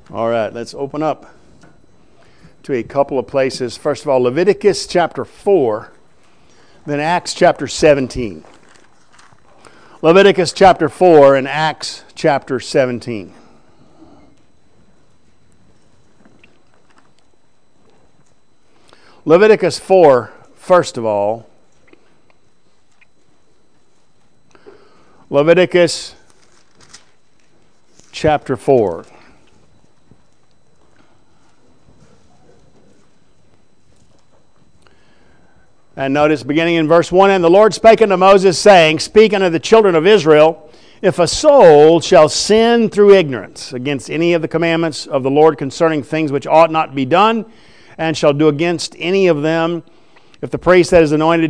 All right, let's open up to a couple of places. First of all, Leviticus chapter 4, then Acts chapter 17. Leviticus chapter 4 and Acts chapter 17. Leviticus 4, first of all. Leviticus chapter 4. And notice, beginning in verse 1, And the Lord spake unto Moses, saying, Speak unto the children of Israel, If a soul shall sin through ignorance against any of the commandments of the Lord concerning things which ought not be done, and shall do against any of them, if the priest that is anointed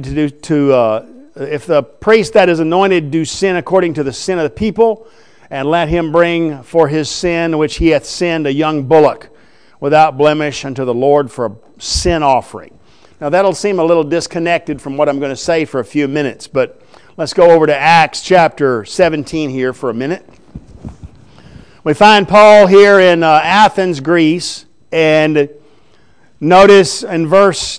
do sin according to the sin of the people, and let him bring for his sin which he hath sinned a young bullock without blemish unto the Lord for a sin offering. Now that'll seem a little disconnected from what I'm going to say for a few minutes, but let's go over to Acts chapter 17 here for a minute. We find Paul here in Athens, Greece, and notice in verse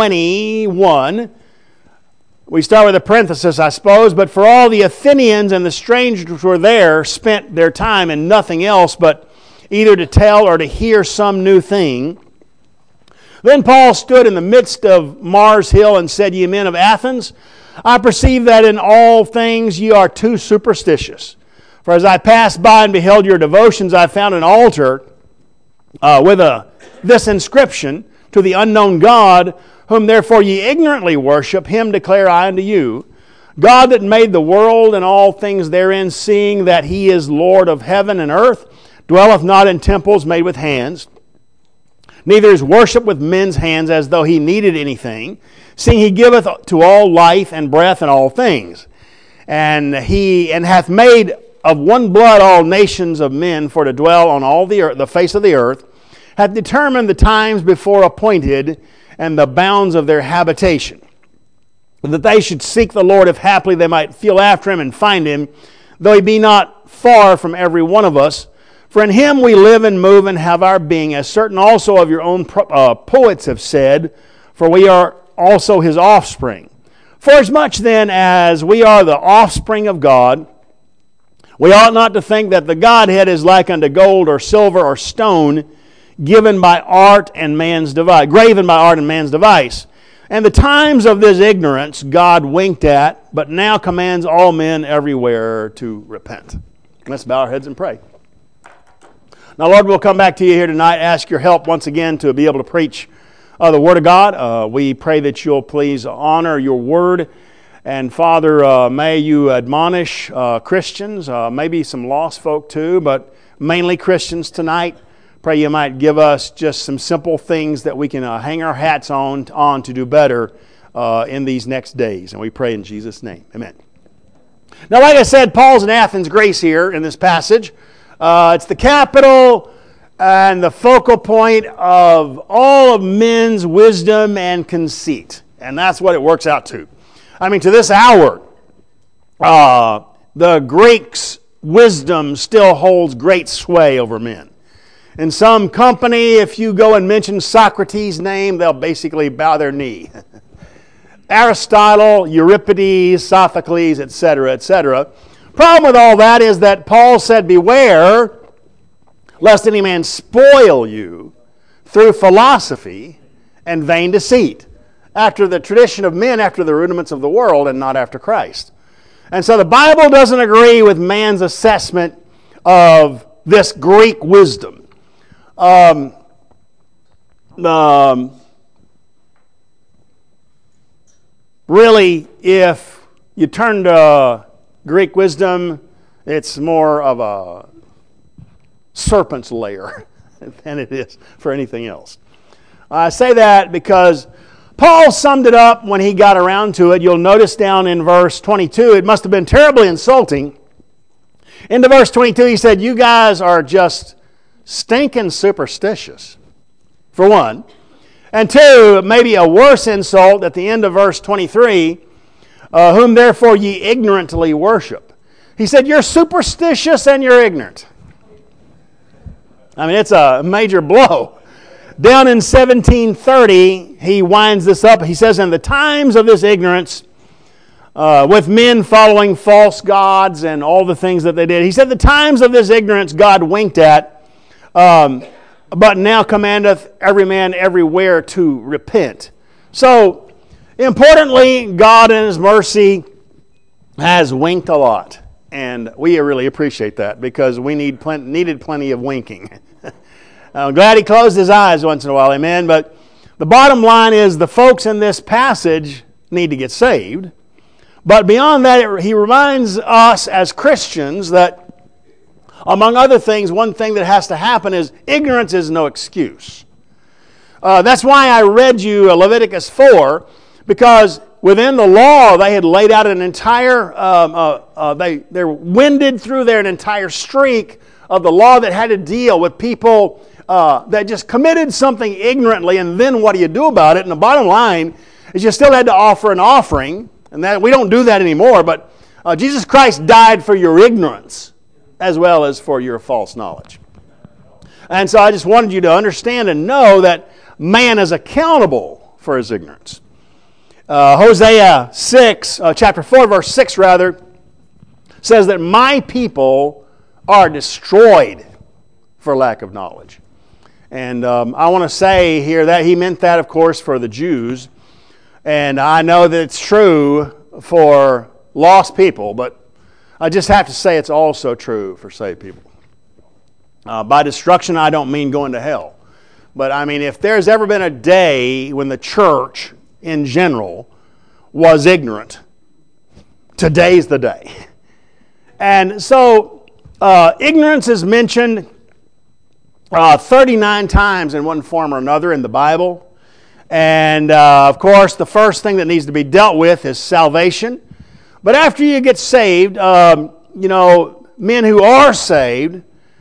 21, we start with a parenthesis, I suppose, but for all the Athenians and the strangers which were there spent their time in nothing else but either to tell or to hear some new thing. Then Paul stood in the midst of Mars Hill and said, Ye men of Athens, I perceive that in all things ye are too superstitious. For as I passed by and beheld your devotions, I found an altar with this inscription, To the unknown God, whom therefore ye ignorantly worship, him declare I unto you, God that made the world and all things therein, seeing that he is Lord of heaven and earth, dwelleth not in temples made with hands, neither is worship with men's hands as though he needed anything, seeing he giveth to all life and breath and all things. And hath made of one blood all nations of men for to dwell on all the earth, the face of the earth, hath determined the times before appointed and the bounds of their habitation, that they should seek the Lord if haply they might feel after him and find him, though he be not far from every one of us. For in him we live and move and have our being, as certain also of your own poets have said, for we are also his offspring. Forasmuch then as we are the offspring of God, we ought not to think that the Godhead is like unto gold or silver or stone, graven by art and man's device. And the times of this ignorance God winked at, but now commands all men everywhere to repent. Let's bow our heads and pray. Now, Lord, we'll come back to you here tonight, ask your help once again to be able to preach the Word of God. We pray that you'll please honor your Word. And, Father, may you admonish Christians, maybe some lost folk too, but mainly Christians tonight. Pray you might give us just some simple things that we can hang our hats on to do better in these next days. And we pray in Jesus' name. Amen. Now, like I said, Paul's in Athens, Greece here in this passage. It's the capital and the focal point of all of men's wisdom and conceit. And that's what it works out to. I mean, to this hour, the Greeks' wisdom still holds great sway over men. In some company, if you go and mention Socrates' name, they'll basically bow their knee. Aristotle, Euripides, Sophocles, etc., etc. Problem with all that is that Paul said, Beware lest any man spoil you through philosophy and vain deceit, after the tradition of men, after the rudiments of the world, and not after Christ. And so the Bible doesn't agree with man's assessment of this Greek wisdom. Really, if you turn to Greek wisdom, it's more of a serpent's lair than it is for anything else. I say that because Paul summed it up when he got around to it. You'll notice down in verse 22, it must have been terribly insulting. Into verse 22, he said, You guys are just stinking superstitious, for one. And two, maybe a worse insult at the end of verse 23, whom therefore ye ignorantly worship. He said, You're superstitious and you're ignorant. I mean, it's a major blow. Down in 1730, he winds this up. He says, in the times of this ignorance, with men following false gods and all the things that they did, he said, the times of this ignorance God winked at, but now commandeth every man everywhere to repent. So, importantly, God in His mercy has winked a lot. And we really appreciate that because we needed plenty of winking. I'm glad He closed His eyes once in a while, amen. But the bottom line is the folks in this passage need to get saved. But beyond that, He reminds us as Christians that, among other things, one thing that has to happen is ignorance is no excuse. That's why I read you Leviticus 4, because within the law, they had laid out an entire, they're winded through there an entire streak of the law that had to deal with people that just committed something ignorantly, and then what do you do about it? And the bottom line is you still had to offer an offering, and that we don't do that anymore, but Jesus Christ died for your ignorance as well as for your false knowledge. And so I just wanted you to understand and know that man is accountable for his ignorance. Hosea 6, chapter 4, verse 6 rather, says that my people are destroyed for lack of knowledge. And I want to say here that he meant that, of course, for the Jews. And I know that it's true for lost people, but I just have to say it's also true for saved people. By destruction, I don't mean going to hell. But I mean, if there's ever been a day when the church in general was ignorant, today's the day. And so ignorance is mentioned 39 times in one form or another in the Bible. And of course, the first thing that needs to be dealt with is salvation. But after you get saved, men who are saved,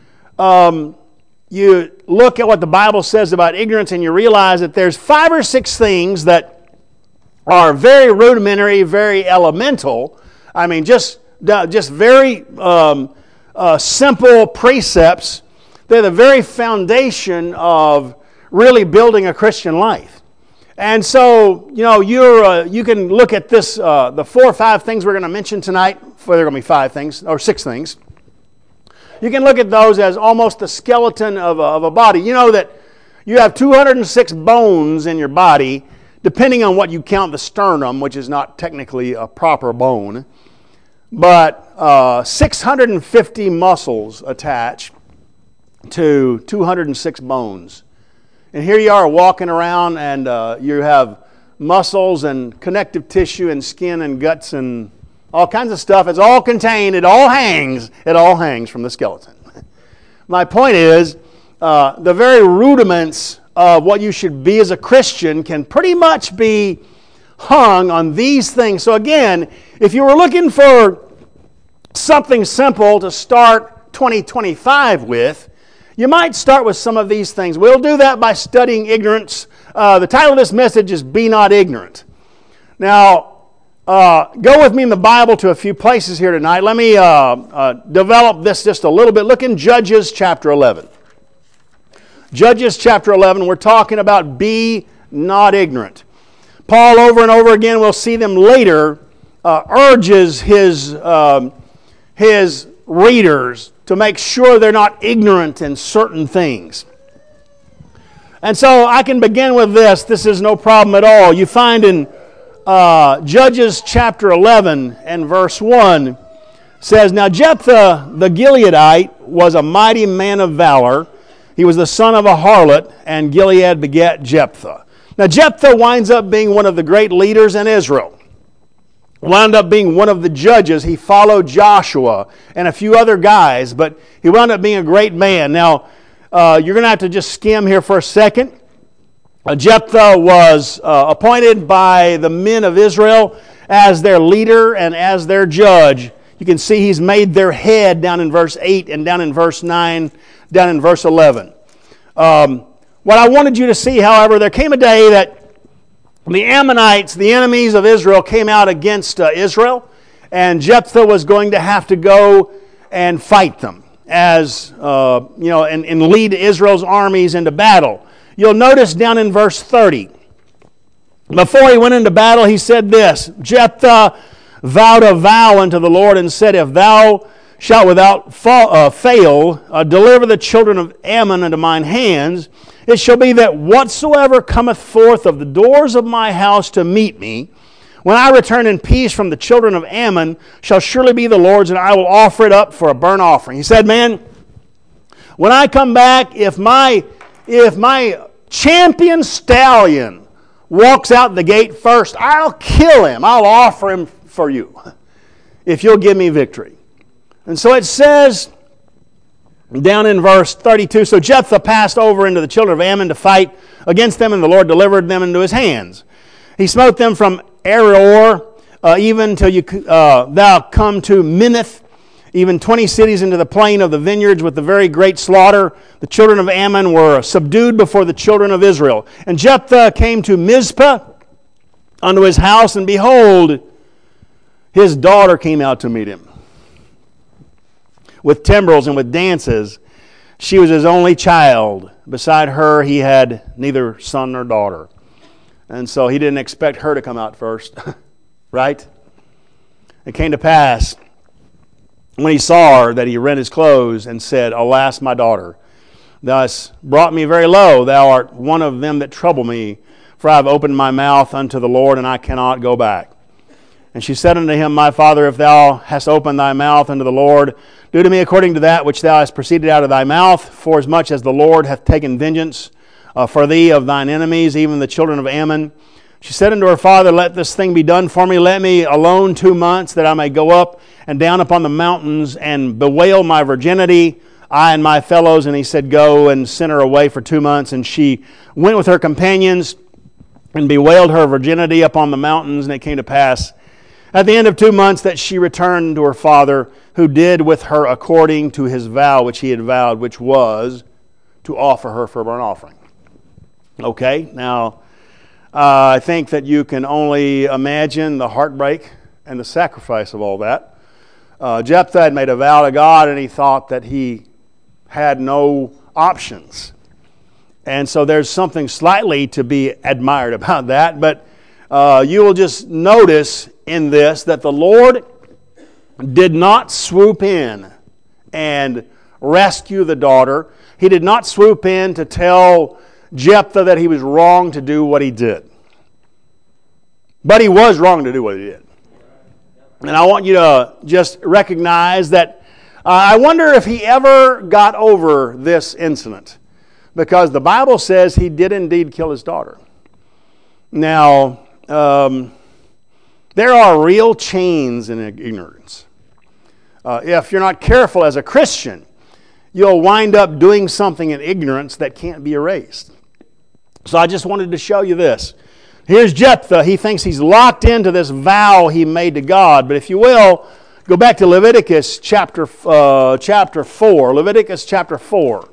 you look at what the Bible says about ignorance and you realize that there's 5 or 6 things that are very rudimentary, very elemental. I mean, just very simple precepts. They're the very foundation of really building a Christian life. And so, you can look at this, the 4 or 5 things we're going to mention tonight. There are going to be 5 things, or 6 things. You can look at those as almost the skeleton of a body. You know that you have 206 bones in your body, depending on what you count the sternum, which is not technically a proper bone, but 650 muscles attached to 206 bones. And here you are walking around and you have muscles and connective tissue and skin and guts and all kinds of stuff. It's all contained. It all hangs from the skeleton. My point is, the very rudiments of what you should be as a Christian can pretty much be hung on these things. So again, if you were looking for something simple to start 2025 with, you might start with some of these things. We'll do that by studying ignorance. The title of this message is Be Not Ignorant. Now, go with me in the Bible to a few places here tonight. Let me develop this just a little bit. Look in Judges chapter 11. Judges chapter 11, we're talking about be not ignorant. Paul, over and over again, we'll see them later, urges his readers to make sure they're not ignorant in certain things. And so I can begin with this. This is no problem at all. You find in Judges chapter 11 and verse 1 says, Now Jephthah the Gileadite was a mighty man of valor. He was the son of a harlot, and Gilead begat Jephthah. Now Jephthah winds up being one of the great leaders in Israel. Wound up being one of the judges. He followed Joshua and a few other guys, but he wound up being a great man. Now, you're going to have to just skim here for a second. Jephthah was appointed by the men of Israel as their leader and as their judge. You can see he's made their head down in verse 8 and down in verse 9, down in verse 11. What I wanted you to see, however, there came a day that the Ammonites, the enemies of Israel, came out against Israel, and Jephthah was going to have to go and fight them. as and lead Israel's armies into battle. You'll notice down in verse 30, before he went into battle, he said this: Jephthah vowed a vow unto the Lord and said, If thou shalt without fail deliver the children of Ammon into mine hands, it shall be that whatsoever cometh forth of the doors of my house to meet me, when I return in peace from the children of Ammon, shall surely be the Lord's, and I will offer it up for a burnt offering. He said, man, when I come back, if my champion stallion walks out the gate first, I'll kill him. I'll offer him for you if you'll give me victory. And so it says down in verse 32, So Jephthah passed over into the children of Ammon to fight against them, and the Lord delivered them into his hands. He smote them from Aroer, even till thou come to Minnith, even 20 cities into the plain of the vineyards with the very great slaughter. The children of Ammon were subdued before the children of Israel. And Jephthah came to Mizpah unto his house, and behold, his daughter came out to meet him with timbrels and with dances. She was his only child. Beside her he had neither son nor daughter. And so he didn't expect her to come out first, right? It came to pass, when he saw her, that he rent his clothes and said, Alas, my daughter, thou hast brought me very low. Thou art one of them that trouble me, for I have opened my mouth unto the Lord, and I cannot go back. And she said unto him, My father, if thou hast opened thy mouth unto the Lord, do to me according to that which thou hast proceeded out of thy mouth, forasmuch as the Lord hath taken vengeance for thee of thine enemies, even the children of Ammon. She said unto her father, Let this thing be done for me. Let me alone 2 months, that I may go up and down upon the mountains and bewail my virginity, I and my fellows. And he said, Go and send her away for 2 months. And she went with her companions and bewailed her virginity upon the mountains. And it came to pass at the end of 2 months that she returned to her father, who did with her according to his vow which he had vowed, which was to offer her for a burnt offering. Okay, now I think that you can only imagine the heartbreak and the sacrifice of all that. Jephthah had made a vow to God, and he thought that he had no options. And so there's something slightly to be admired about that. But you will just notice in this that the Lord did not swoop in and rescue the daughter. He did not swoop in to tell Jephthah that he was wrong to do what he did. But he was wrong to do what he did. And I want you to just recognize that I wonder if he ever got over this incident, because the Bible says he did indeed kill his daughter. Now, there are real chains in ignorance. If you're not careful as a Christian, you'll wind up doing something in ignorance that can't be erased. So I just wanted to show you this. Here's Jephthah. He thinks he's locked into this vow he made to God. But if you will, go back to Leviticus chapter 4. Leviticus chapter 4.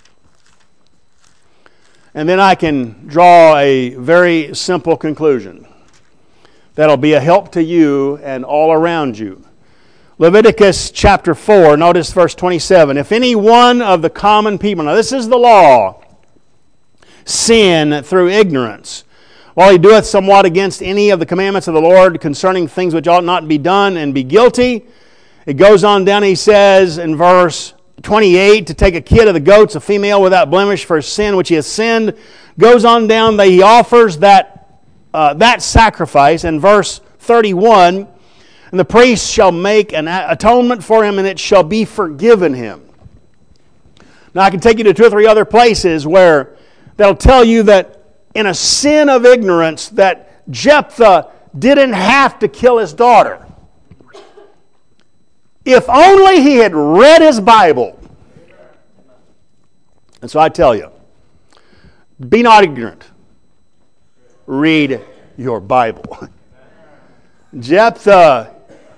And then I can draw a very simple conclusion that'll be a help to you and all around you. Leviticus chapter 4, notice verse 27. If any one of the common people, now this is the law, sin through ignorance, while he doeth somewhat against any of the commandments of the Lord concerning things which ought not be done, and be guilty. It goes on down, he says in verse 28, to take a kid of the goats, a female without blemish for sin which he has sinned. Goes on down, that he offers that sacrifice. In verse 31, and the priest shall make an atonement for him, and it shall be forgiven him. Now I can take you to 2 or 3 other places where they'll tell you that in a sin of ignorance that Jephthah didn't have to kill his daughter. If only he had read his Bible. And so I tell you, be not ignorant. Read your Bible. Jephthah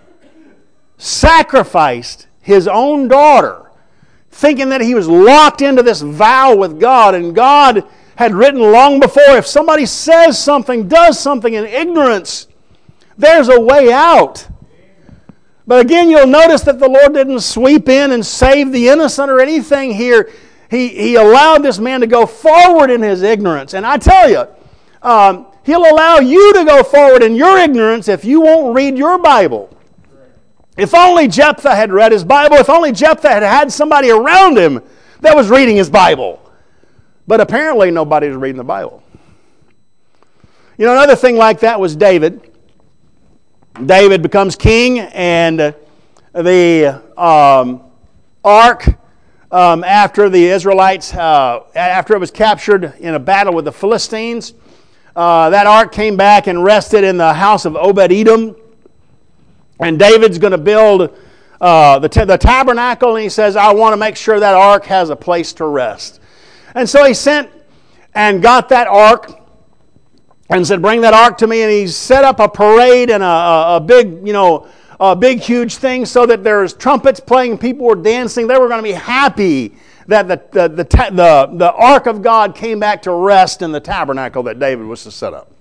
sacrificed his own daughter, thinking that he was locked into this vow with God, and God had written long before, if somebody says something, does something in ignorance, there's a way out. But again, you'll notice that the Lord didn't sweep in and save the innocent or anything here. He allowed this man to go forward in his ignorance. And I tell you, He'll allow you to go forward in your ignorance if you won't read your Bible. If only Jephthah had read his Bible, if only Jephthah had had somebody around him that was reading his Bible. But apparently nobody's reading the Bible. You know, another thing like that was David. David becomes king, and the ark, after the Israelites, after it was captured in a battle with the Philistines, that ark came back and rested in the house of Obed-Edom. And David's going to build the tabernacle, and he says, I want to make sure that ark has a place to rest. And so he sent and got that ark and said, bring that ark to me. And he set up a parade and a big, huge thing so that there's trumpets playing, people were dancing. They were going to be happy that the ark of God came back to rest in the tabernacle that David was to set up.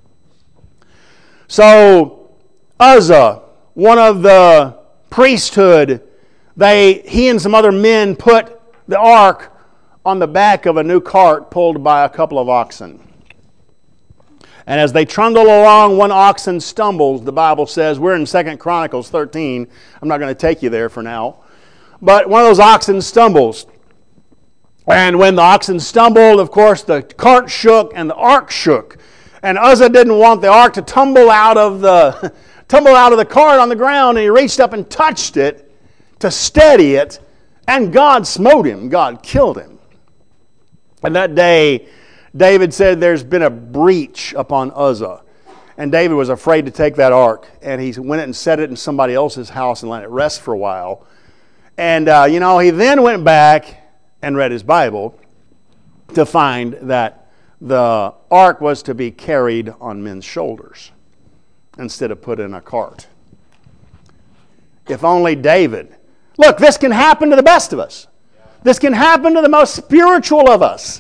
So Uzzah, one of the priesthood, he and some other men put the ark on the back of a new cart pulled by a couple of oxen. And as they trundle along, one oxen stumbles, the Bible says. We're in 2 Chronicles 13. I'm not going to take you there for now. But one of those oxen stumbles. And when the oxen stumbled, of course, the cart shook and the ark shook. And Uzzah didn't want the ark to tumble out of the cart on the ground, and he reached up and touched it to steady it, and God smote him. God killed him. And that day, David said there's been a breach upon Uzzah. And David was afraid to take that ark, and he went and set it in somebody else's house and let it rest for a while. And, he then went back and read his Bible to find that the ark was to be carried on men's shoulders instead of put in a cart. If only David. Look, this can happen to the best of us. This can happen to the most spiritual of us.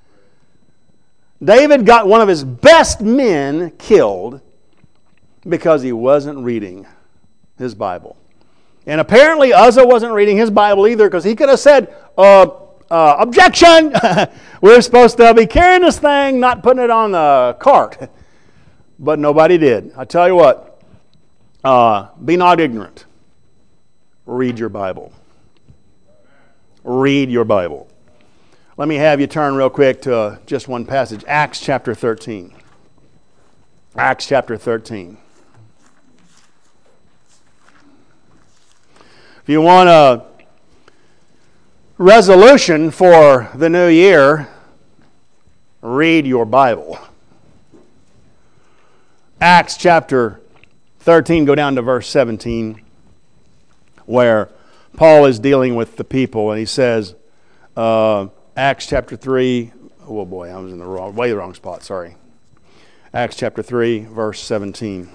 David got one of his best men killed because he wasn't reading his Bible. And apparently Uzzah wasn't reading his Bible either, because he could have said, objection! We're supposed to be carrying this thing, not putting it on the cart. But nobody did. I tell you what, be not ignorant. Read your Bible. Read your Bible. Let me have you turn real quick to just one passage. Acts chapter 13. Acts chapter 13. If you want a resolution for the new year, read your Bible. Acts chapter 13, go down to verse 17, where Paul is dealing with the people, and he says, Acts chapter 3, oh boy, I was in the wrong spot, sorry. Acts chapter 3, verse 17.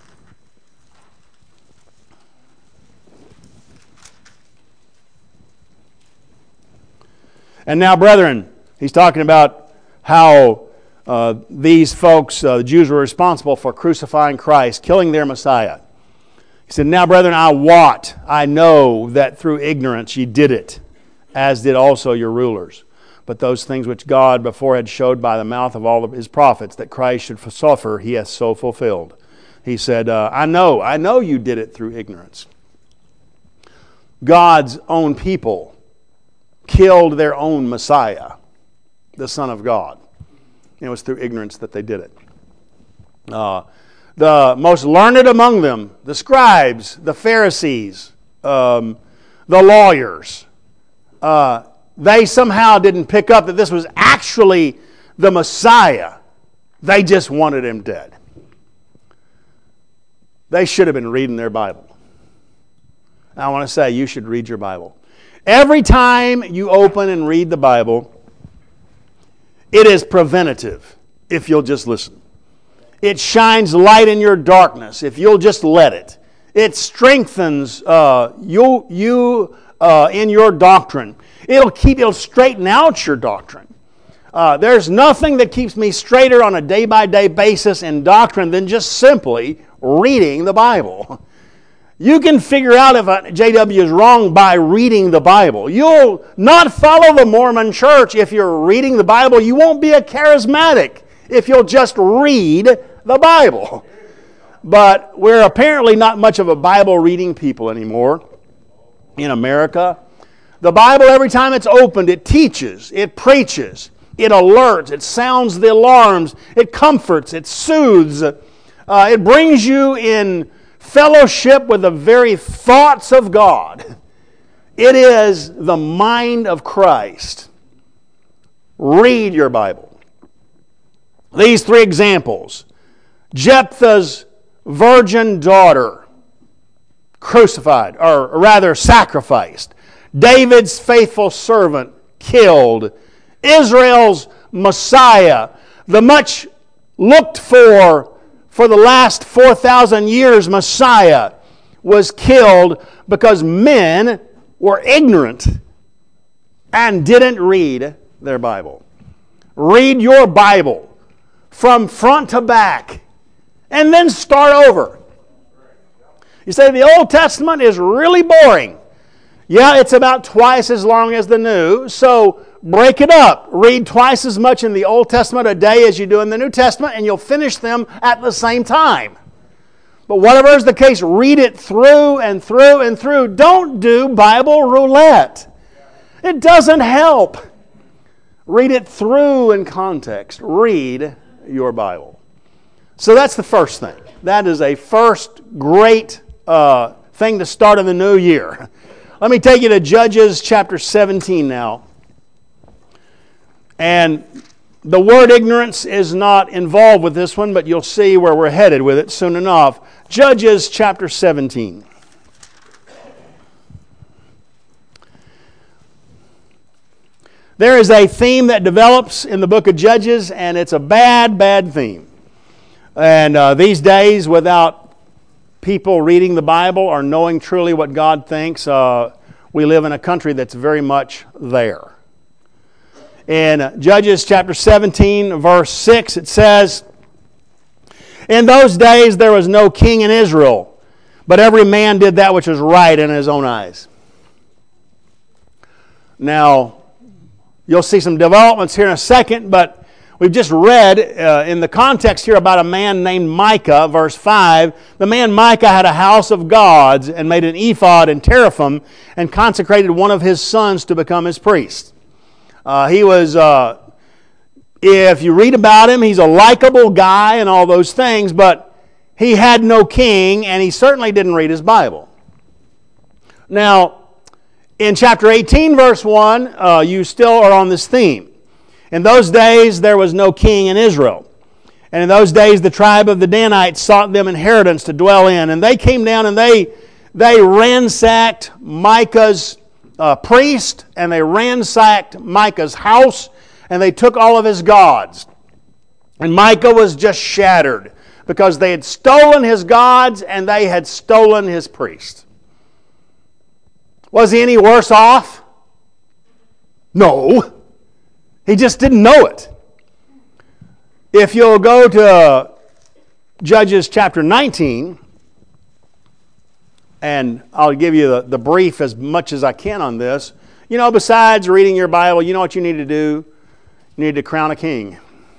And now, brethren, he's talking about how these folks, the Jews, were responsible for crucifying Christ, killing their Messiah. He said, now, brethren, I know that through ignorance ye did it, as did also your rulers. But those things which God before had showed by the mouth of all of his prophets, that Christ should suffer, he hath so fulfilled. He said, I know you did it through ignorance. God's own people killed their own Messiah, the Son of God. It was through ignorance that they did it. The most learned among them, the scribes, the Pharisees, the lawyers, they somehow didn't pick up that this was actually the Messiah. They just wanted him dead. They should have been reading their Bible. I want to say you should read your Bible. Every time you open and read the Bible, it is preventative if you'll just listen. It shines light in your darkness if you'll just let it. It strengthens you in your doctrine. It'll straighten out your doctrine. There's nothing that keeps me straighter on a day-by-day basis in doctrine than just simply reading the Bible. You can figure out if a JW is wrong by reading the Bible. You'll not follow the Mormon church if you're reading the Bible. You won't be a charismatic if you'll just read the Bible. But we're apparently not much of a Bible reading people anymore in America. The Bible, every time it's opened, it teaches, it preaches, it alerts, it sounds the alarms, it comforts, it soothes, it brings you in fellowship with the very thoughts of God. It is the mind of Christ. Read your Bible. These three examples. Jephthah's virgin daughter crucified, or rather sacrificed. David's faithful servant killed. Israel's Messiah, the much looked for the last 4,000 years Messiah, was killed because men were ignorant and didn't read their Bible. Read your Bible from front to back and then start over. You say the Old Testament is really boring. Yeah, it's about twice as long as the New, so break it up. Read twice as much in the Old Testament a day as you do in the New Testament, and you'll finish them at the same time. But whatever is the case, read it through and through and through. Don't do Bible roulette. It doesn't help. Read it through in context. Read your Bible. So that's the first thing. That is a first great thing to start in the new year. Let me take you to Judges chapter 17 now. And the word ignorance is not involved with this one, but you'll see where we're headed with it soon enough. Judges chapter 17. There is a theme that develops in the book of Judges, and it's a bad, bad theme. And these days, without people reading the Bible or knowing truly what God thinks, we live in a country that's very much there. In Judges chapter 17, verse 6, it says, "In those days there was no king in Israel, but every man did that which was right in his own eyes." Now, you'll see some developments here in a second, but we've just read in the context here about a man named Micah, verse 5. The man Micah had a house of gods and made an ephod and teraphim and consecrated one of his sons to become his priest. He was, if you read about him, he's a likable guy and all those things, but he had no king and he certainly didn't read his Bible. Now, in chapter 18, verse 1, you still are on this theme. In those days, there was no king in Israel. And in those days, the tribe of the Danites sought them inheritance to dwell in. And they came down and they ransacked Micah's priest, and they ransacked Micah's house, and they took all of his gods. And Micah was just shattered because they had stolen his gods and they had stolen his priest. Was he any worse off? No. He just didn't know it. If you'll go to Judges chapter 19, and I'll give you the brief as much as I can on this. You know, besides reading your Bible, you know what you need to do? You need to crown a king.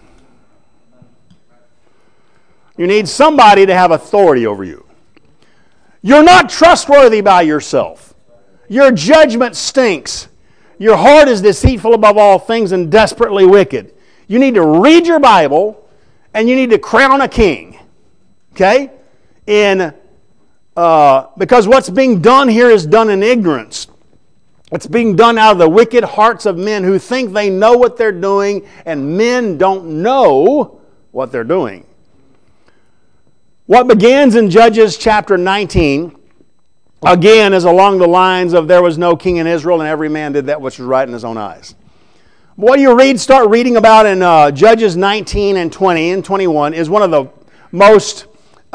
You need somebody to have authority over you. You're not trustworthy by yourself. Your judgment stinks. Your heart is deceitful above all things and desperately wicked. You need to read your Bible and you need to crown a king. Okay? Because what's being done here is done in ignorance. It's being done out of the wicked hearts of men who think they know what they're doing, and men don't know what they're doing. What begins in Judges chapter 19, again, is along the lines of there was no king in Israel and every man did that which was right in his own eyes. What you start reading about in Judges 19 and 20 and 21 is one of the most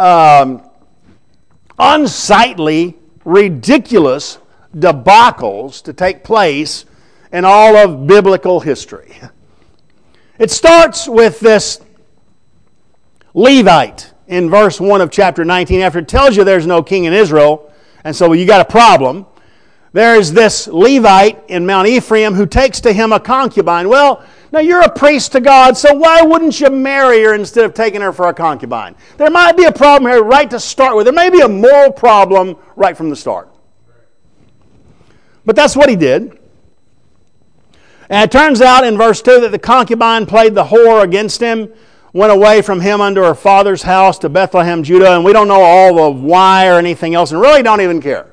unsightly, ridiculous debacles to take place in all of biblical history. It starts with this Levite in verse 1 of chapter 19. After it tells you there's no king in Israel, And so you got a problem. There is this Levite in Mount Ephraim who takes to him a concubine. Well, now you're a priest to God, so why wouldn't you marry her instead of taking her for a concubine? There might be a problem here right to start with. There may be a moral problem right from the start. But that's what he did. And it turns out in verse 2 that the concubine played the whore against him, went away from him unto her father's house to Bethlehem, Judah, and we don't know all of why or anything else, and really don't even care.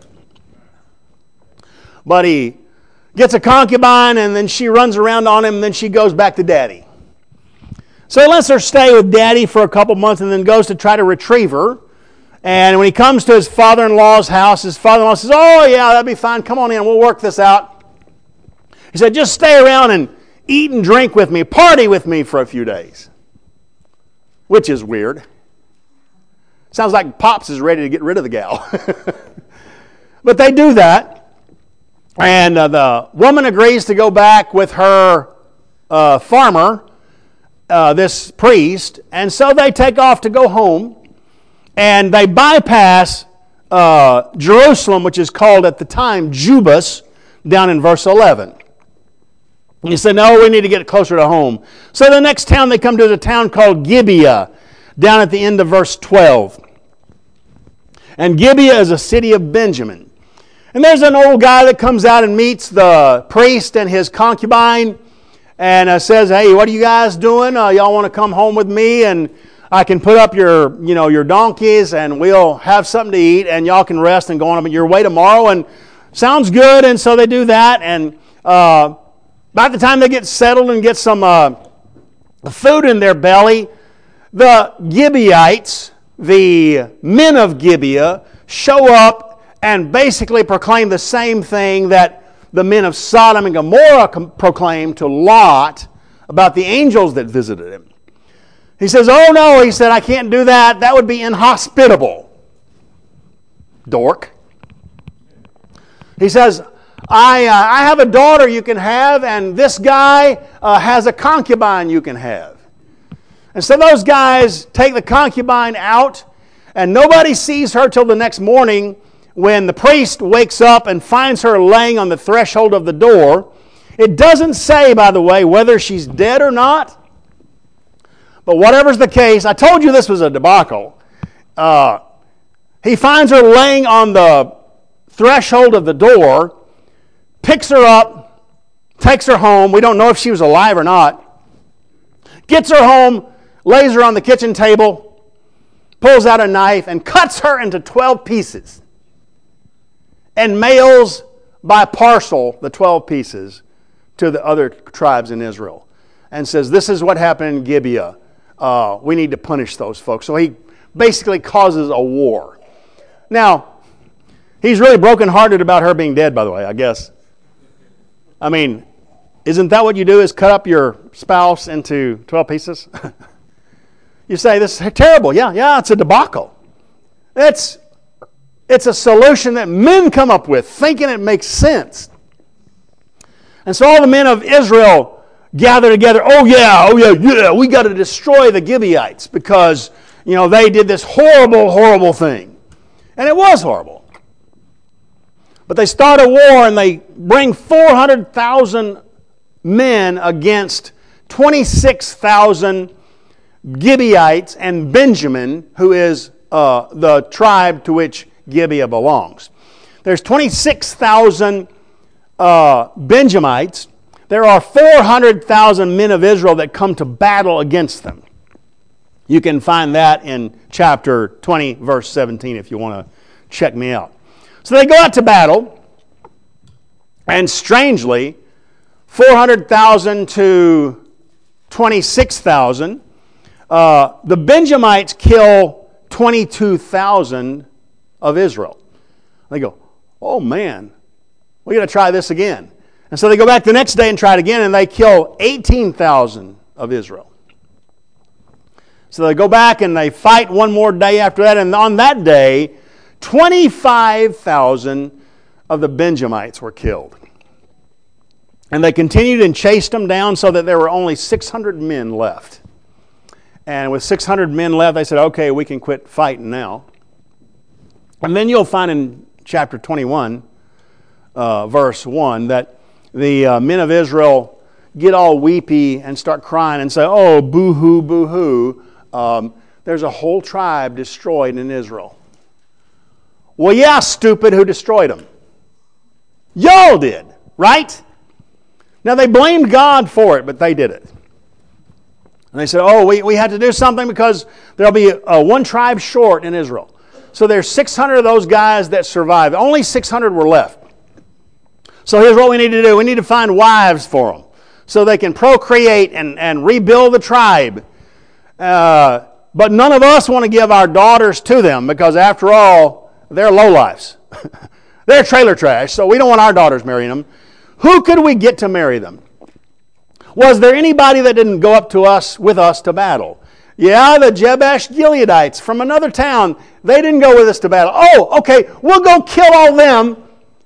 But he gets a concubine, and then she runs around on him, and then she goes back to daddy. So he lets her stay with daddy for a couple months and then goes to try to retrieve her. And when he comes to his father-in-law's house, his father-in-law says, "Oh, yeah, that'd be fine. Come on in. We'll work this out." He said, "Just stay around and eat and drink with me, party with me for a few days." Which is weird. Sounds like Pops is ready to get rid of the gal. But they do that. And the woman agrees to go back with her farmer, this priest, and so they take off to go home, and they bypass Jerusalem, which is called at the time Jubas, down in verse 11. And he said, "No, we need to get closer to home." So the next town they come to is a town called Gibeah, down at the end of verse 12. And Gibeah is a city of Benjamin. And there's an old guy that comes out and meets the priest and his concubine and says, "Hey, what are you guys doing? Y'all want to come home with me, and I can put up your donkeys, and we'll have something to eat, and y'all can rest and go on your way tomorrow." And sounds good, and so they do that. And by the time they get settled and get some food in their belly, the Gibeahites, the men of Gibeah, show up and basically proclaim the same thing that the men of Sodom and Gomorrah proclaimed to Lot about the angels that visited him. He says, "Oh no," he said, "I can't do that. That would be inhospitable." Dork. He says, I have a daughter you can have, and this guy has a concubine you can have." And so those guys take the concubine out, and nobody sees her till the next morning, when the priest wakes up and finds her laying on the threshold of the door. It doesn't say, by the way, whether she's dead or not. But whatever's the case, I told you this was a debacle. He finds her laying on the threshold of the door, picks her up, takes her home. We don't know if she was alive or not. Gets her home, lays her on the kitchen table, pulls out a knife, and cuts her into 12 pieces. And mails by parcel the 12 pieces to the other tribes in Israel. And says, "This is what happened in Gibeah. We need to punish those folks." So he basically causes a war. Now, he's really brokenhearted about her being dead, by the way, I guess. I mean, isn't that what you do, is cut up your spouse into 12 pieces? You say, "This is terrible." Yeah, it's a debacle. It's a solution that men come up with, thinking it makes sense. And so all the men of Israel gather together. Oh yeah, we got to destroy the Gibeahites because, they did this horrible, horrible thing. And it was horrible. But they start a war, and they bring 400,000 men against 26,000 Gibeahites and Benjamin, who is the tribe to which Gibeah belongs. There's 26,000 Benjamites. There are 400,000 men of Israel that come to battle against them. You can find that in chapter 20, verse 17, if you want to check me out. So they go out to battle, and strangely, 400,000 to 26,000, the Benjamites kill 22,000 of Israel. They go, "Oh man, we got to try this again." And so they go back the next day and try it again, and they kill 18,000 of Israel. So they go back and they fight one more day after that, and on that day, 25,000 of the Benjamites were killed. And they continued and chased them down so that there were only 600 men left. And with 600 men left, they said, "Okay, we can quit fighting now." And then you'll find in chapter 21, verse 1, that the men of Israel get all weepy and start crying and say, oh, boo-hoo, boo-hoo. There's a whole tribe destroyed in Israel. Well, yeah, stupid, who destroyed them? Y'all did, right? Now, they blamed God for it, but they did it. And they said, oh, we had to do something because there'll be one tribe short in Israel. So there's 600 of those guys that survived. Only 600 were left. So here's what we need to do. We need to find wives for them so they can procreate and rebuild the tribe. But none of us want to give our daughters to them because, after all, they're lowlifes. They're trailer trash, so we don't want our daughters marrying them. Who could we get to marry them? Was there anybody that didn't go up to us with us to battle? Yeah, the Jabesh Gileadites from another town, they didn't go with us to battle. Oh, okay, we'll go kill all them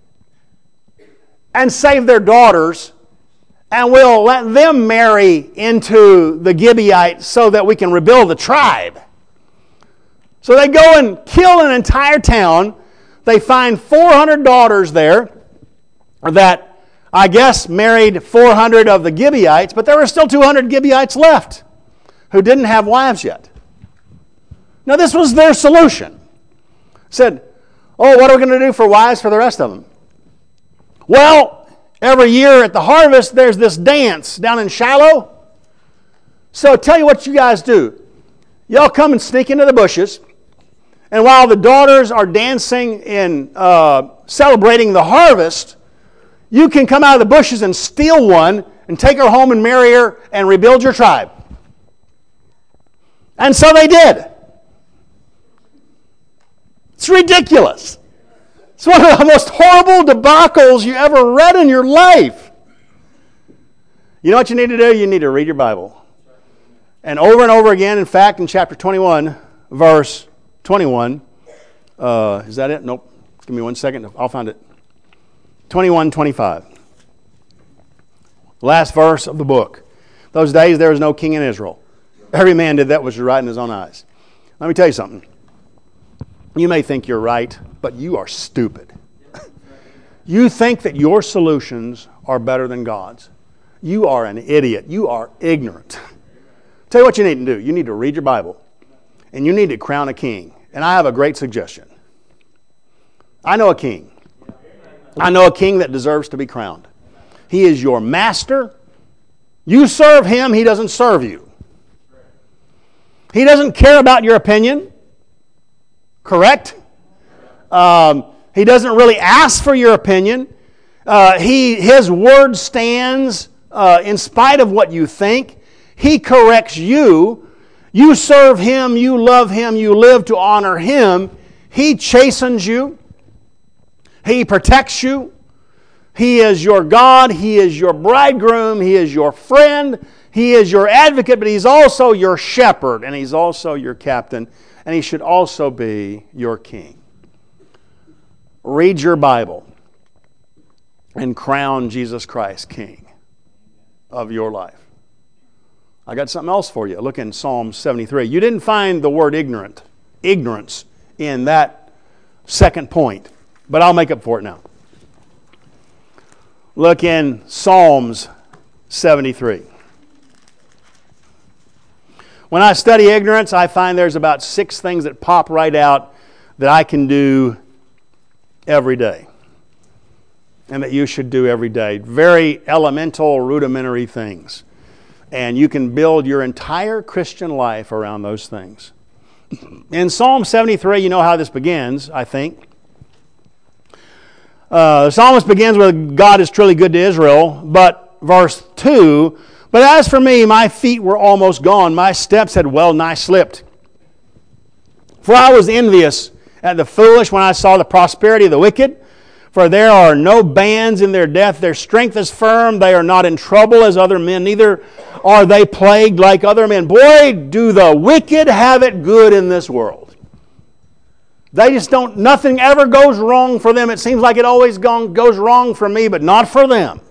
and save their daughters, and we'll let them marry into the Gibeonites so that we can rebuild the tribe. So they go and kill an entire town. They find 400 daughters there that, I guess, married 400 of the Gibeonites, but there were still 200 Gibeonites left who didn't have wives yet. Now, this was their solution. Said, oh, what are we going to do for wives for the rest of them? Well, every year at the harvest, there's this dance down in Shiloh. So tell you what you guys do. Y'all come and sneak into the bushes, and while the daughters are dancing and celebrating the harvest, you can come out of the bushes and steal one and take her home and marry her and rebuild your tribe. And so they did. It's ridiculous. It's one of the most horrible debacles you ever read in your life. You know what you need to do? You need to read your Bible. And over again, in fact, in chapter 21, verse 21, is that it? Nope. Give me 1 second. I'll find it. 21:25. Last verse of the book. Those days there was no king in Israel. Every man did that which was right in his own eyes. Let me tell you something. You may think you're right, but you are stupid. You think that your solutions are better than God's. You are an idiot. You are ignorant. Tell you what you need to do. You need to read your Bible. And you need to crown a king. And I have a great suggestion. I know a king. I know a king that deserves to be crowned. He is your master. You serve him. He doesn't serve you. He doesn't care about your opinion. Correct? He doesn't really ask for your opinion. His word stands in spite of what you think. He corrects you. You serve him. You love him. You live to honor him. He chastens you. He protects you. He is your God. He is your bridegroom. He is your friend. He is your advocate, but he's also your shepherd, and he's also your captain, and he should also be your king. Read your Bible and crown Jesus Christ king of your life. I got something else for you. Look in Psalm 73. You didn't find the word ignorance in that second point, but I'll make up for it now. Look in Psalms 73. When I study ignorance, I find there's about 6 things that pop right out that I can do every day and that you should do every day. Very elemental, rudimentary things. And you can build your entire Christian life around those things. In Psalm 73, you know how this begins, I think. The psalmist begins with, God is truly good to Israel, but verse 2, but as for me, my feet were almost gone. My steps had well nigh slipped. For I was envious at the foolish when I saw the prosperity of the wicked. For there are no bands in their death. Their strength is firm. They are not in trouble as other men. Neither are they plagued like other men. Boy, do the wicked have it good in this world. They just don't, nothing ever goes wrong for them. It seems like it always goes wrong for me, but not for them.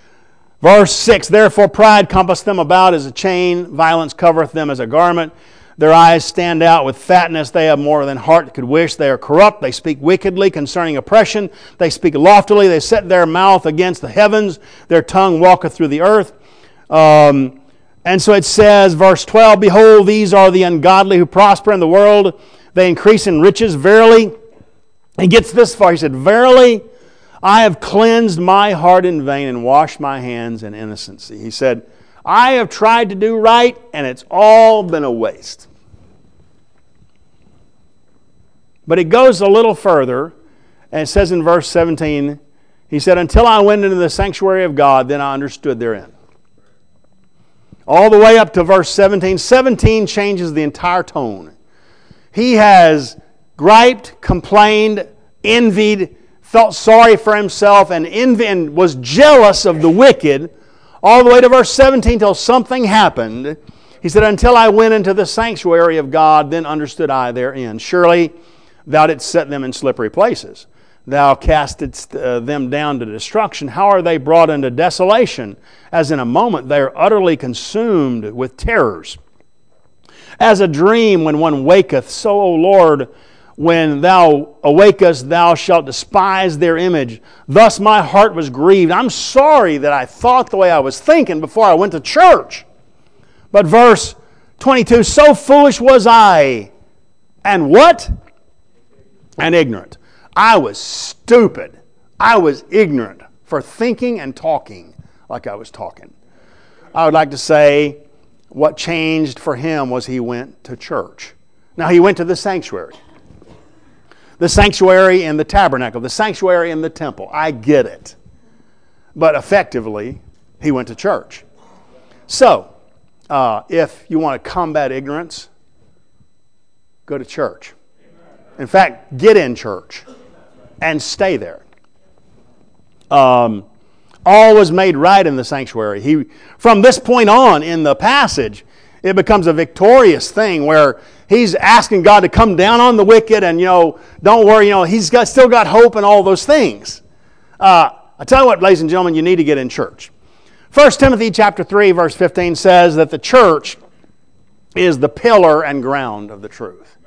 Verse 6, therefore pride compasseth them about as a chain, violence covereth them as a garment. Their eyes stand out with fatness. They have more than heart could wish. They are corrupt. They speak wickedly concerning oppression. They speak loftily. They set their mouth against the heavens. Their tongue walketh through the earth. And so it says, verse 12, Behold, these are the ungodly who prosper in the world. They increase in riches. Verily, he gets this far. He said, Verily, I have cleansed my heart in vain and washed my hands in innocency. He said, I have tried to do right, and it's all been a waste. But it goes a little further, and it says in verse 17, he said, Until I went into the sanctuary of God, then I understood their end. All the way up to verse 17. 17 changes the entire tone. He has griped, complained, envied, felt sorry for himself, and was jealous of the wicked, all the way to verse 17 till something happened. He said, Until I went into the sanctuary of God, then understood I their end. Surely thou didst set them in slippery places. Thou castedst them down to destruction. How are they brought into desolation? As in a moment they are utterly consumed with terrors. As a dream when one waketh, so, O Lord, when thou awakest, thou shalt despise their image. Thus my heart was grieved. I'm sorry that I thought the way I was thinking before I went to church. But verse 22, So foolish was I. And what? And ignorant. I was stupid. I was ignorant for thinking and talking like I was talking. I would like to say what changed for him was he went to church. Now he went to the sanctuary. The sanctuary and the tabernacle. The sanctuary and the temple. I get it. But effectively, he went to church. So, if you want to combat ignorance, go to church. In fact, get in church and stay there. All was made right in the sanctuary. From this point on in the passage, it becomes a victorious thing where he's asking God to come down on the wicked and, don't worry, he's still got hope and all those things. I tell you what, ladies and gentlemen, you need to get in church. 1 Timothy chapter 3, verse 15 says that the church is the pillar and ground of the truth.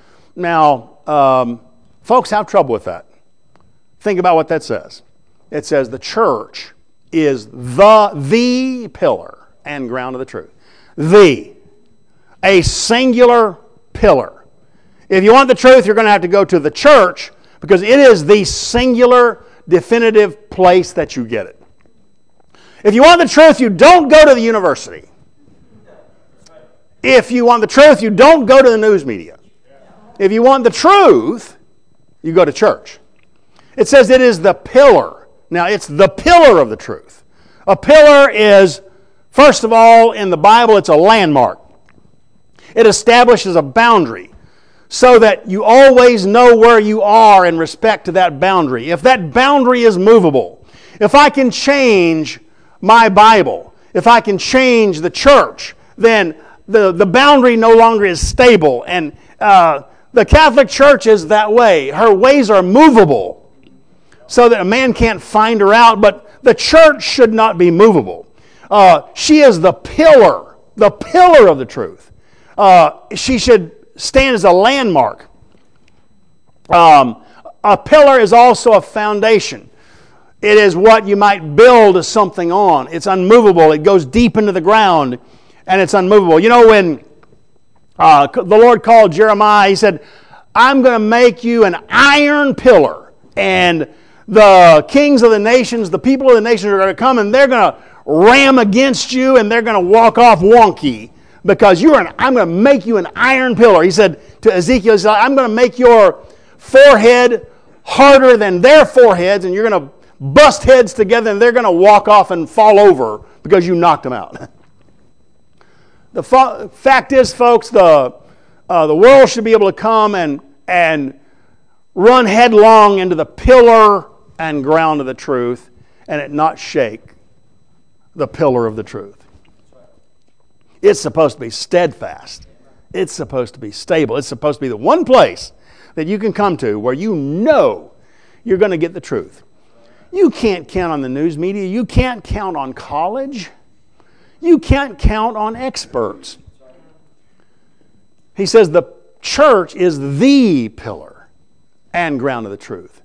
Now, folks have trouble with that. Think about what that says. It says the church is the pillar and ground of the truth. A singular pillar. If you want the truth, you're going to have to go to the church because it is the singular, definitive place that you get it. If you want the truth, you don't go to the university. If you want the truth, you don't go to the news media. If you want the truth, you go to church. It says it is the pillar. Now, it's the pillar of the truth. A pillar is, first of all, in the Bible, it's a landmark. It establishes a boundary so that you always know where you are in respect to that boundary. If that boundary is movable, if I can change my Bible, if I can change the church, then the boundary no longer is stable. And the Catholic Church is that way. Her ways are movable so that a man can't find her out, but the church should not be movable. She is the pillar of the truth. She should stand as a landmark. A pillar is also a foundation. It is what you might build something on. It's unmovable. It goes deep into the ground, and it's unmovable. When the Lord called Jeremiah, He said, I'm going to make you an iron pillar, and the kings of the nations, the people of the nations are going to come, and they're going to ram against you, and they're going to walk off wonky because I'm going to make you an iron pillar. He said to Ezekiel, I'm going to make your forehead harder than their foreheads, and you're going to bust heads together, and they're going to walk off and fall over because you knocked them out. The fact is, folks, the world should be able to come and run headlong into the pillar and ground of the truth, and it not shake the pillar of the truth. It's supposed to be steadfast. It's supposed to be stable. It's supposed to be the one place that you can come to where you know you're going to get the truth. You can't count on the news media. You can't count on college. You can't count on experts. He says the church is the pillar and ground of the truth.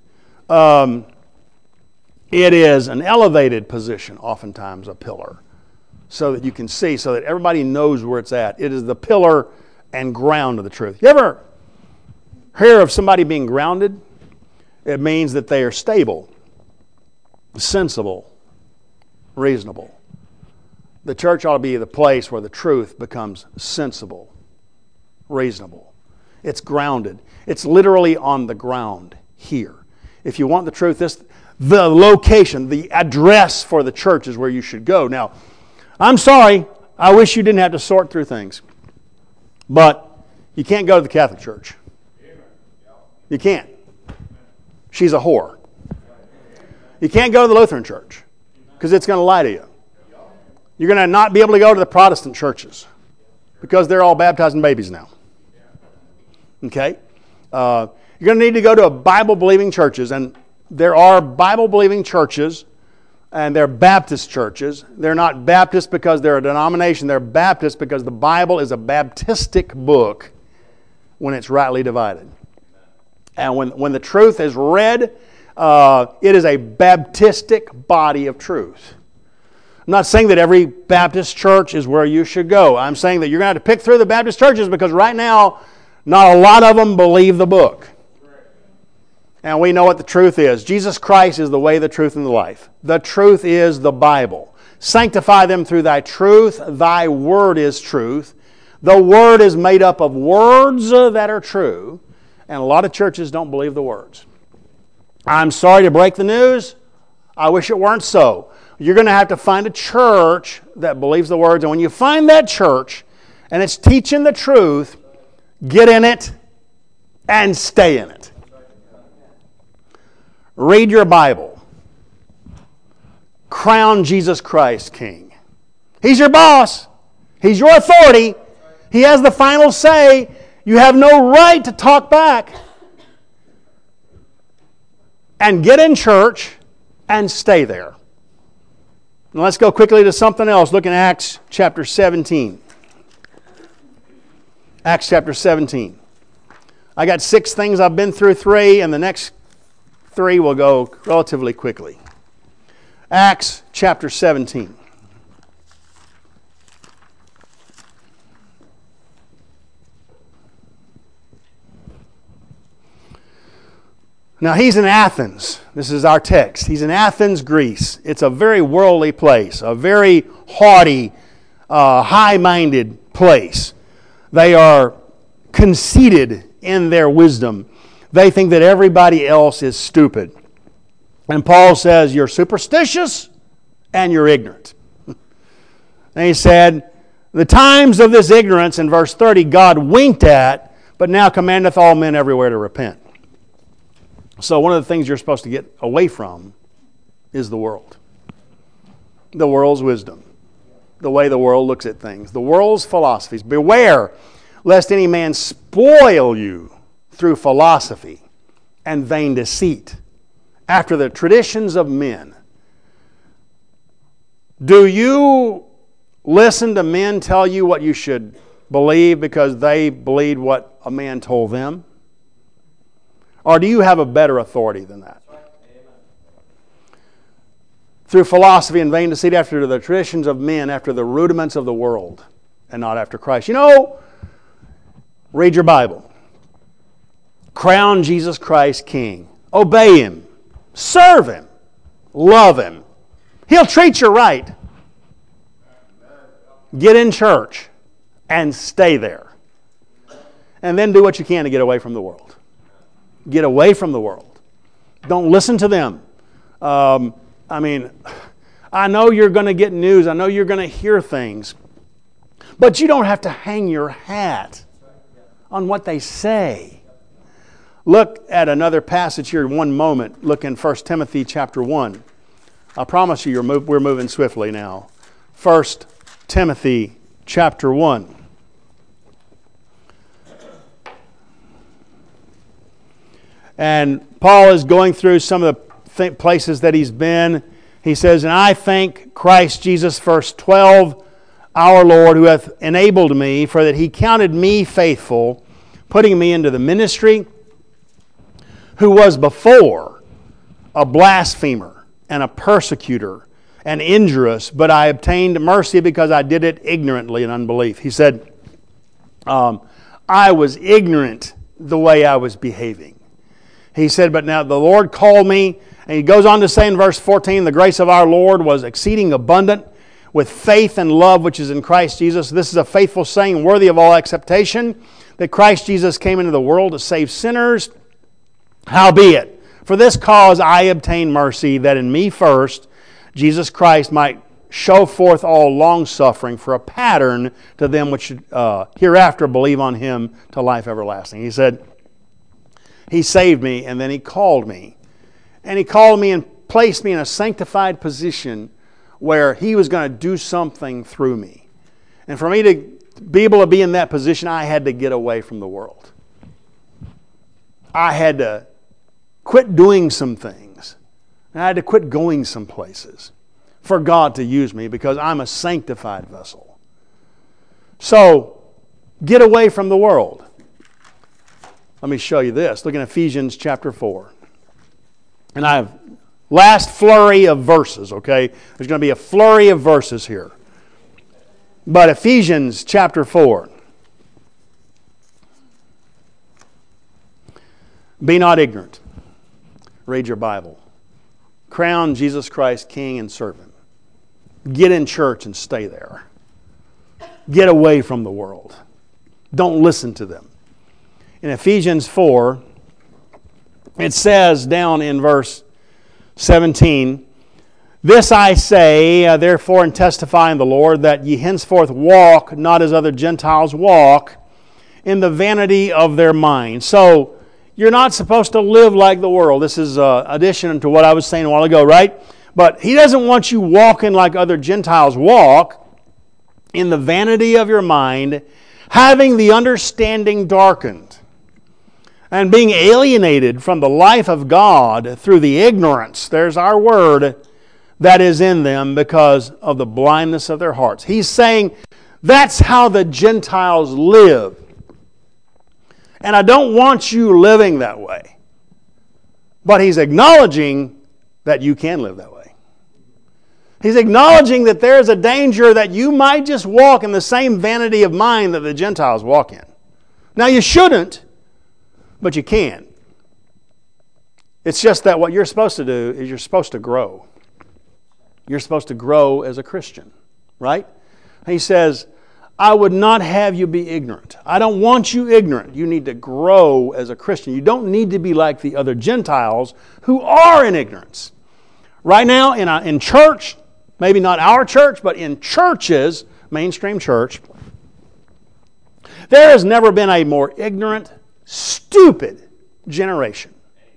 It is an elevated position, oftentimes a pillar, so that you can see, so that everybody knows where it's at. It is the pillar and ground of the truth. You ever hear of somebody being grounded? It means that they are stable, sensible, reasonable. The church ought to be the place where the truth becomes sensible, reasonable. It's grounded. It's literally on the ground here. If you want the truth, the location, the address for the church is where you should go. Now, I'm sorry, I wish you didn't have to sort through things, but you can't go to the Catholic Church. You can't. She's a whore. You can't go to the Lutheran Church because it's going to lie to you. You're going to not be able to go to the Protestant churches because they're all baptizing babies now. Okay? You're going to need to go to Bible-believing churches, and there are Bible-believing churches, and they're Baptist churches. They're not Baptist because they're a denomination. They're Baptist because the Bible is a Baptistic book when it's rightly divided. And when the truth is read, it is a Baptistic body of truth. I'm not saying that every Baptist church is where you should go. I'm saying that you're going to have to pick through the Baptist churches because right now, not a lot of them believe the book. And we know what the truth is. Jesus Christ is the way, the truth, and the life. The truth is the Bible. Sanctify them through thy truth. Thy word is truth. The word is made up of words that are true. And a lot of churches don't believe the words. I'm sorry to break the news. I wish it weren't so. You're going to have to find a church that believes the words. And when you find that church and it's teaching the truth, get in it and stay in it. Read your Bible. Crown Jesus Christ King. He's your boss. He's your authority. He has the final say. You have no right to talk back. And get in church and stay there. Now let's go quickly to something else. Look in Acts chapter 17. Acts chapter 17. I got 6 things. I've been through 3, and the next 3 will go relatively quickly. Acts chapter 17. Now he's in Athens. This is our text. He's in Athens, Greece. It's a very worldly place, a very haughty, high-minded place. They are conceited in their wisdom. They think that everybody else is stupid. And Paul says, you're superstitious and you're ignorant. And he said, the times of this ignorance, in verse 30, God winked at, but now commandeth all men everywhere to repent. So one of the things you're supposed to get away from is the world. The world's wisdom. The way the world looks at things. The world's philosophies. Beware lest any man spoil you through philosophy and vain deceit, after the traditions of men. Do you listen to men tell you what you should believe because they believed what a man told them? Or do you have a better authority than that? Through philosophy and vain deceit, after the traditions of men, after the rudiments of the world, and not after Christ. You know, read your Bible. Crown Jesus Christ King. Obey Him. Serve Him. Love Him. He'll treat you right. Get in church and stay there. And then do what you can to get away from the world. Get away from the world. Don't listen to them. I know you're going to get news. I know you're going to hear things. But you don't have to hang your hat on what they say. Look at another passage here in one moment. Look in 1 Timothy chapter 1. I promise you we're moving swiftly now. 1 Timothy chapter 1. And Paul is going through some of the places that he's been. He says, and I thank Christ Jesus, verse 12, our Lord, who hath enabled me, for that he counted me faithful, putting me into the ministry, who was before a blasphemer and a persecutor and injurious, but I obtained mercy because I did it ignorantly in unbelief. He said, I was ignorant the way I was behaving. He said, but now the Lord called me, and he goes on to say in verse 14, the grace of our Lord was exceeding abundant with faith and love which is in Christ Jesus. This is a faithful saying, worthy of all acceptation, that Christ Jesus came into the world to save sinners. Howbeit, for this cause I obtained mercy, that in me first Jesus Christ might show forth all long-suffering for a pattern to them which should hereafter believe on Him to life everlasting. He said, He saved me, and then He called me. And He called me and placed me in a sanctified position where He was going to do something through me. And for me to be able to be in that position, I had to get away from the world. I had to quit doing some things. And I had to quit going some places for God to use me, because I'm a sanctified vessel. So, get away from the world. Let me show you this. Look in Ephesians chapter 4. And I have last flurry of verses, okay? There's going to be a flurry of verses here. But Ephesians chapter 4. Be not ignorant. Read your Bible. Crown Jesus Christ King and serve Him. Get in church and stay there. Get away from the world. Don't listen to them. In Ephesians 4, it says down in verse 17, This I say, therefore, and testify in the Lord, that ye henceforth walk not as other Gentiles walk, in the vanity of their mind. So, you're not supposed to live like the world. This is addition to what I was saying a while ago, right? But He doesn't want you walking like other Gentiles walk, in the vanity of your mind, having the understanding darkened, and being alienated from the life of God through the ignorance, there's our word, that is in them because of the blindness of their hearts. He's saying that's how the Gentiles live. And I don't want you living that way. But He's acknowledging that you can live that way. He's acknowledging that there's a danger that you might just walk in the same vanity of mind that the Gentiles walk in. Now you shouldn't, but you can. It's just that what you're supposed to do is you're supposed to grow. You're supposed to grow as a Christian, right? He says, I would not have you be ignorant. I don't want you ignorant. You need to grow as a Christian. You don't need to be like the other Gentiles who are in ignorance. Right now in church, maybe not our church, but in churches, mainstream church, there has never been a more ignorant, stupid generation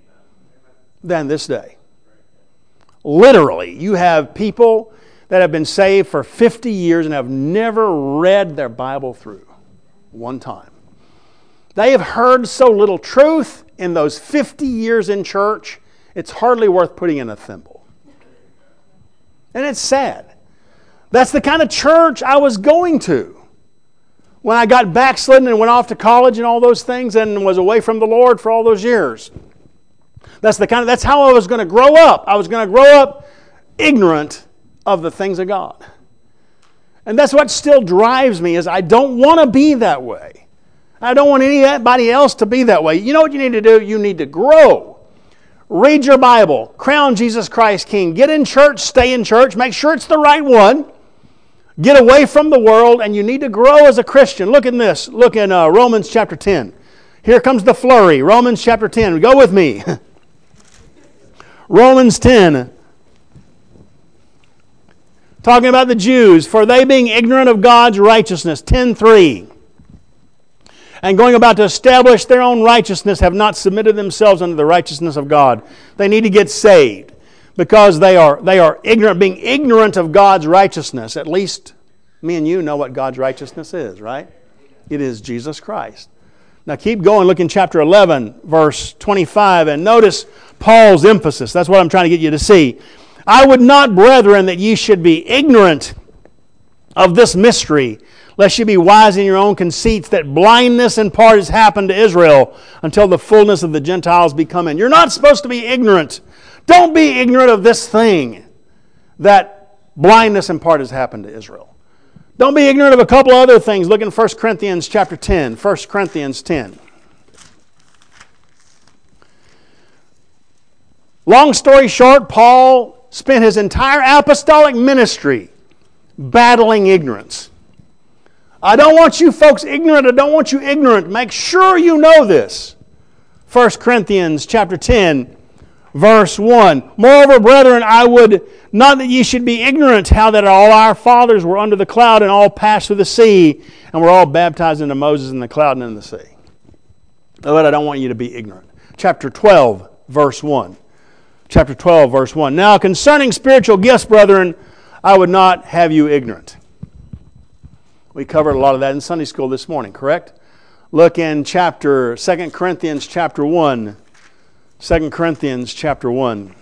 than this day. Literally, you have people that have been saved for 50 years and have never read their Bible through one time. They have heard so little truth in those 50 years in church, it's hardly worth putting in a thimble. And it's sad. That's the kind of church I was going to when I got backslidden and went off to college and all those things and was away from the Lord for all those years. That's how I was going to grow up. I was going to grow up ignorant of the things of God. And that's what still drives me, is I don't want to be that way. I don't want anybody else to be that way. You know what you need to do? You need to grow. Read your Bible. Crown Jesus Christ King. Get in church. Stay in church. Make sure it's the right one. Get away from the world, and you need to grow as a Christian. Look at this. Look in Romans chapter 10. Here comes the flurry. Romans chapter 10. Go with me. Romans 10. Talking about the Jews. For they being ignorant of God's righteousness. 10:3. And going about to establish their own righteousness, have not submitted themselves unto the righteousness of God. They need to get saved because they are ignorant, being ignorant of God's righteousness. At least me and you know what God's righteousness is, right? It is Jesus Christ. Now keep going. Look in chapter 11, verse 25, and notice Paul's emphasis. That's what I'm trying to get you to see. I would not, brethren, that ye should be ignorant of this mystery, lest you be wise in your own conceits, that blindness in part has happened to Israel until the fullness of the Gentiles be come in. You're not supposed to be ignorant. Don't be ignorant of this thing, that blindness in part has happened to Israel. Don't be ignorant of a couple other things. Look in 1 Corinthians chapter 10. 1 Corinthians 10. Long story short, Paul spent his entire apostolic ministry battling ignorance. I don't want you folks ignorant. I don't want you ignorant. Make sure you know this. 1 Corinthians chapter 10, verse 1. Moreover, brethren, I would not that ye should be ignorant how that all our fathers were under the cloud and all passed through the sea and were all baptized into Moses in the cloud and in the sea. But I don't want you to be ignorant. Chapter 12, verse 1. Chapter 12, verse 1. Now concerning spiritual gifts, brethren, I would not have you ignorant. We covered a lot of that in Sunday school this morning, correct? Look in 2 Corinthians chapter 1. 2 Corinthians chapter 1.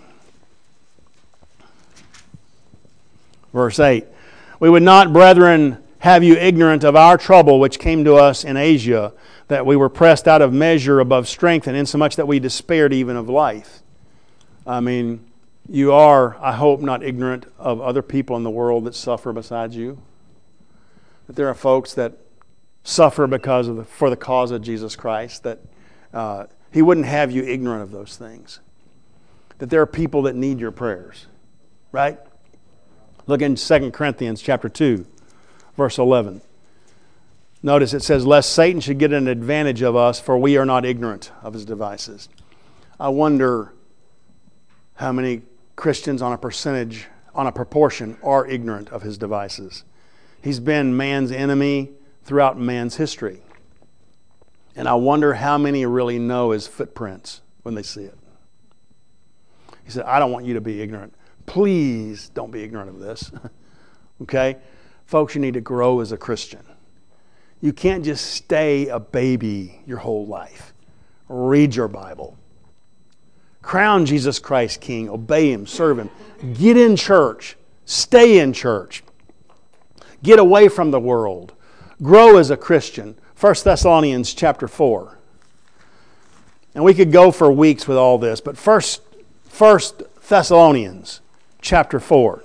Verse 8. We would not, brethren, have you ignorant of our trouble which came to us in Asia, that we were pressed out of measure above strength, and insomuch that we despaired even of life. I mean, you are, I hope, not ignorant of other people in the world that suffer besides you. That there are folks that suffer for the cause of Jesus Christ, that He wouldn't have you ignorant of those things. That there are people that need your prayers. Right? Look in 2 Corinthians chapter 2, verse 11. Notice it says, lest Satan should get an advantage of us, for we are not ignorant of his devices. I wonder how many Christians on a proportion are ignorant of his devices. He's been man's enemy throughout man's history. And I wonder how many really know his footprints when they see it. He said, I don't want you to be ignorant. Please don't be ignorant of this. Okay? Folks, you need to grow as a Christian. You can't just stay a baby your whole life. Read your Bible. Crown Jesus Christ King. Obey Him. Serve Him. Get in church. Stay in church. Get away from the world. Grow as a Christian. 1 Thessalonians chapter 4. And we could go for weeks with all this, but first Thessalonians chapter 4,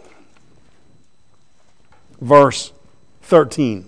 verse 13.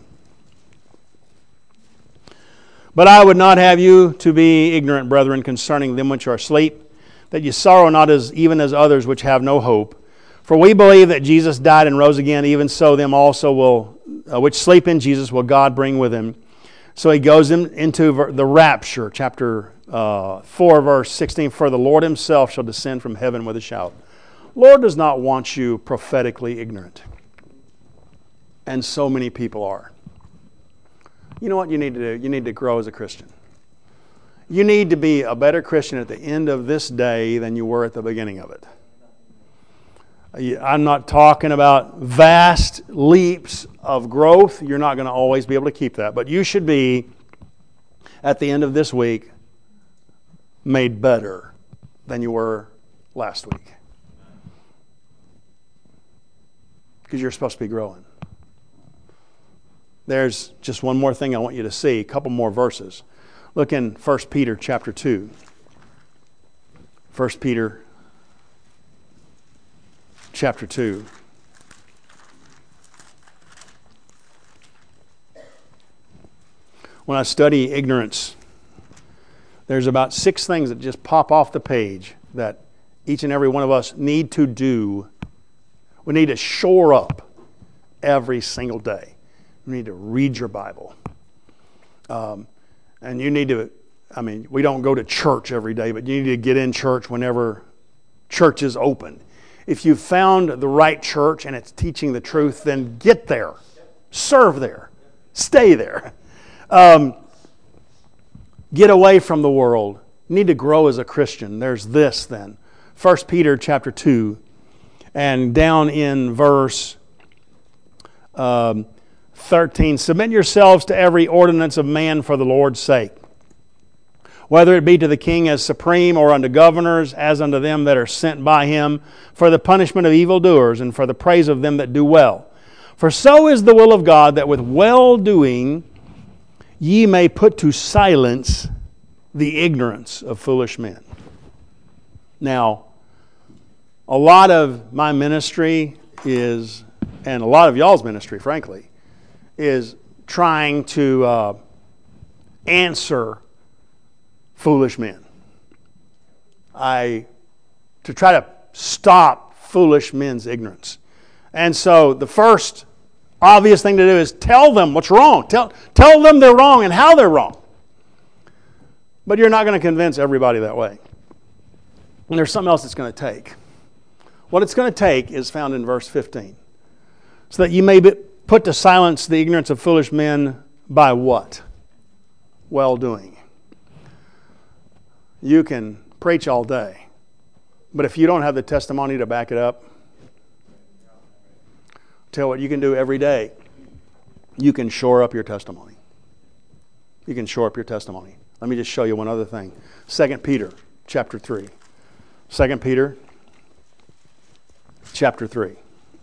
But I would not have you to be ignorant, brethren, concerning them which are asleep, that ye sorrow not even as others which have no hope. For we believe that Jesus died and rose again, even so them also which sleep in Jesus will God bring with Him. So he goes into the rapture, chapter 4, verse 16. For the Lord Himself shall descend from heaven with a shout. Lord does not want you prophetically ignorant. And so many people are. You know what you need to do? You need to grow as a Christian. You need to be a better Christian at the end of this day than you were at the beginning of it. I'm not talking about vast leaps of growth. You're not going to always be able to keep that. But you should be, at the end of this week, made better than you were last week. Because you're supposed to be growing. There's just one more thing I want you to see, a couple more verses. Look in 1 Peter chapter 2. 1 Peter chapter 2. When I study ignorance, there's about 6 things that just pop off the page that each and every one of us need to do. We need to shore up every single day. You need to read your Bible. And you need to, we don't go to church every day, but you need to get in church whenever church is open. If you've found the right church and it's teaching the truth, then get there. Serve there. Stay there. Get away from the world. You need to grow as a Christian. There's this then. 1 Peter chapter 2 and down in verse 13, submit yourselves to every ordinance of man for the Lord's sake, whether it be to the king as supreme, or unto governors as unto them that are sent by him, for the punishment of evildoers and for the praise of them that do well. For so is the will of God, that with well-doing ye may put to silence the ignorance of foolish men. Now, a lot of my ministry is, and a lot of y'all's ministry, frankly, is trying to answer foolish men. To try to stop foolish men's ignorance. And so the first obvious thing to do is tell them what's wrong. Tell them they're wrong and how they're wrong. But you're not going to convince everybody that way. And there's something else it's going to take. What it's going to take is found in verse 15. So that you may put to silence the ignorance of foolish men by what? Well-doing. You can preach all day, but if you don't have the testimony to back it up, tell what you can do every day. You can shore up your testimony. You can shore up your testimony. Let me just show you one other thing. 2 Peter chapter 3. 2 Peter chapter 3.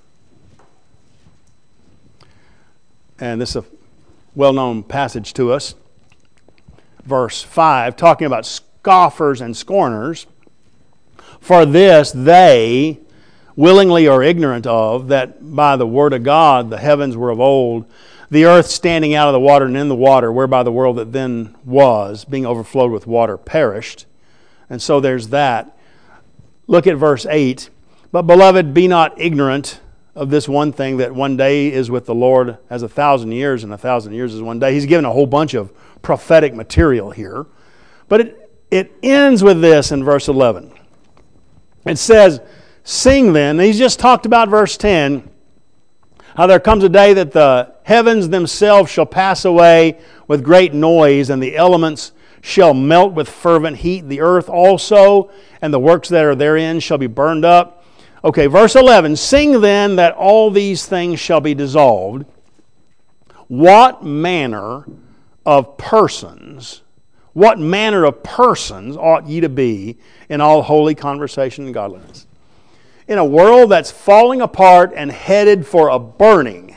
And this is a well-known passage to us. Verse 5, talking about scoffers and scorners. For this they willingly are ignorant of, that by the word of God the heavens were of old, the earth standing out of the water and in the water, whereby the world that then was, being overflowed with water, perished. And so there's that. Look at verse 8. But beloved, be not ignorant of this one thing, that one day is with the Lord as 1,000 years, and 1,000 years is one day. He's given a whole bunch of prophetic material here. But it ends with this in verse 11. It says, sing then. He's just talked about verse 10, how there comes a day that the heavens themselves shall pass away with great noise, and the elements shall melt with fervent heat. The earth also and the works that are therein shall be burned up. Okay, verse 11, sing then that all these things shall be dissolved. What manner of persons ought ye to be in all holy conversation and godliness? In a world that's falling apart and headed for a burning,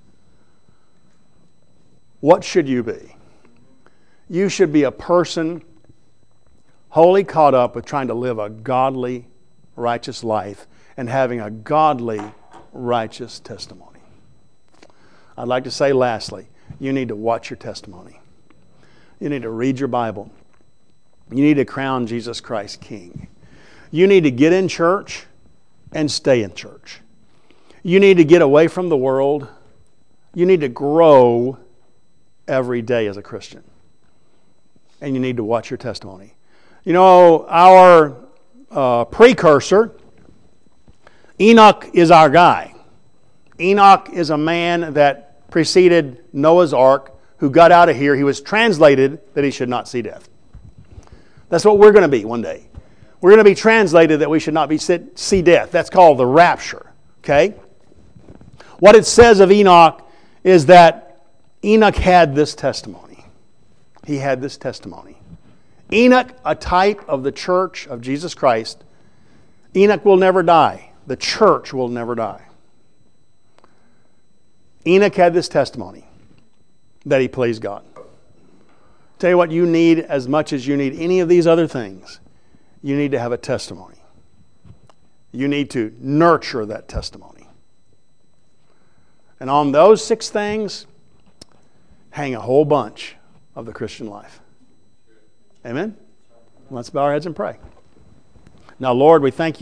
what should you be? You should be a person wholly caught up with trying to live a godly, righteous life and having a godly, righteous testimony. I'd like to say lastly, you need to watch your testimony. You need to read your Bible. You need to crown Jesus Christ King. You need to get in church and stay in church. You need to get away from the world. You need to grow every day as a Christian. And you need to watch your testimony. You know, our precursor, Enoch, is our guy. Enoch is a man that preceded Noah's Ark, who got out of here. He was translated that he should not see death. That's what we're going to be one day. We're going to be translated that we should not see death. That's called the rapture. Okay? What it says of Enoch is that Enoch had this testimony. He had this testimony. Enoch, a type of the church of Jesus Christ. Enoch will never die. The church will never die. Enoch had this testimony that he pleased God. Tell you what you need as much as you need any of these other things. You need to have a testimony. You need to nurture that testimony. And on those 6 things, hang a whole bunch of the Christian life. Amen? Let's bow our heads and pray. Now, Lord, we thank you.